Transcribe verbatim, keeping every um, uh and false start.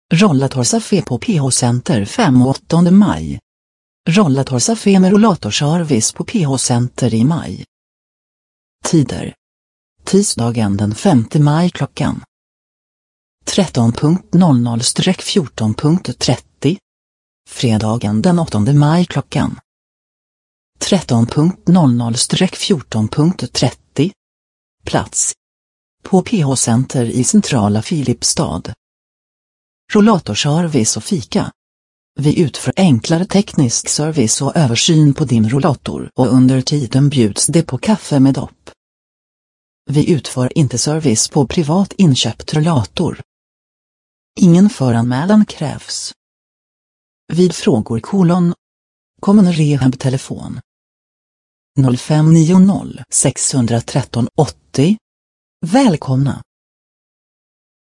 Rollatorsafé på P H-center fem och åttonde maj. Rollatorsafé med rollatorservice på P H-center i maj. Tider. Tisdagen den femte maj klockan tretton till fjorton trettio. Fredagen den åttonde maj klockan tretton till fjorton trettio. Plats. På P H-center i centrala Filipstad. Rollatorservice och fika. Vi utför enklare teknisk service och översyn på din rollator och under tiden bjuds det på kaffe med dopp. Vi utför inte service på privat inköpt rollator. Ingen föranmälan krävs. Vid frågor kolon. Common Rehab telefon noll fem nio noll sex ett tre åttio. Välkomna!